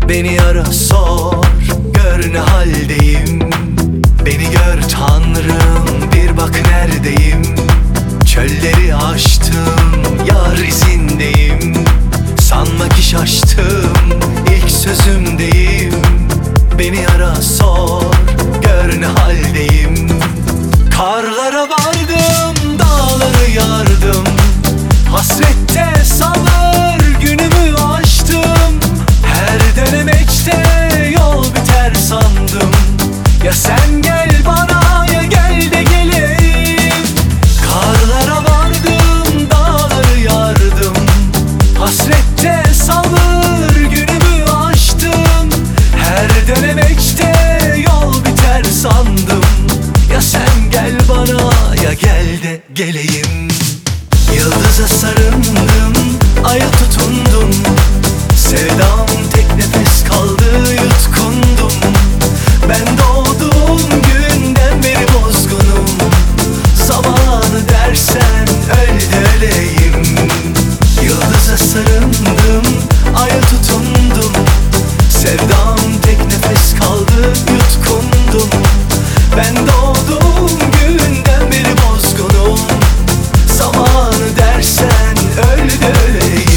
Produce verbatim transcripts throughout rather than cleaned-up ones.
Beni ara sor, gör ne haldeyim. Beni gör Tanrım, bir bak neredeyim. Çölleri aştım, yar izindeyim. Sanma ki şaştım, ilk sözümdeyim. Beni ara sor, gör ne haldeyim. Karlara vardım, dağları yardım. Hasrette sabır günümü aştım. Her denemekte yol biter sandım. Ya sen gel bana, ya gel de geleyim. Karlara vardım, dağları yardım. Hasrette sabır günümü aştım. Her denemekte yol biter sandım. Ya sen gel bana, ya gel de geleyim. Yıldıza sarındım, aya tutundum. Sevdam tek nefes kaldı, yutkundum. Ben doğduğum günden beri bozgunum. Zamanı dersen öl de öleyim. Yıldıza sarındım, aya tutundum. Sevdam tek nefes kaldı, yutkundum. Ben doğduğum günden beri bozgunum. Zamanı dersen öl de öleyim.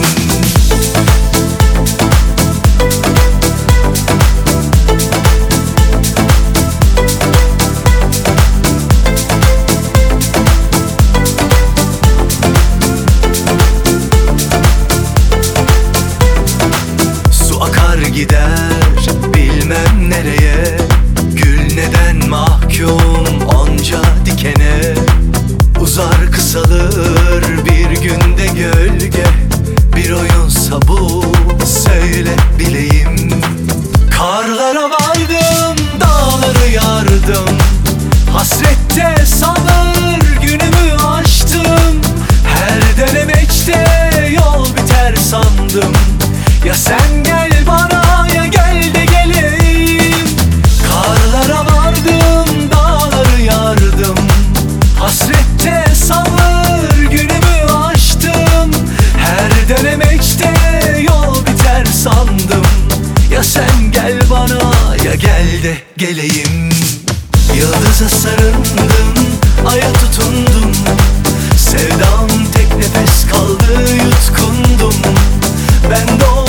Su akar gider bilmem nereye. Gül neden mahkum onca dikene. Uzar kısalır bir günde gölge. Bir oyunsa bu, söyle bileyim. Karlara vardım, dağları yardım. Hasrette sabır günümü aştım. Her denemekte yol biter sandım. Ya sen gel bana, ya gel de geleyim. Karlara vardım, dağları yardım. Hasrette sabır günümü aştım. Her denemekte yol biter sandım. Ya sen gel bana, ya gel de geleyim. Yıldıza sarındım, aya tutundum. Sevdam tek nefes kaldı, yutkundum. Ben doğdum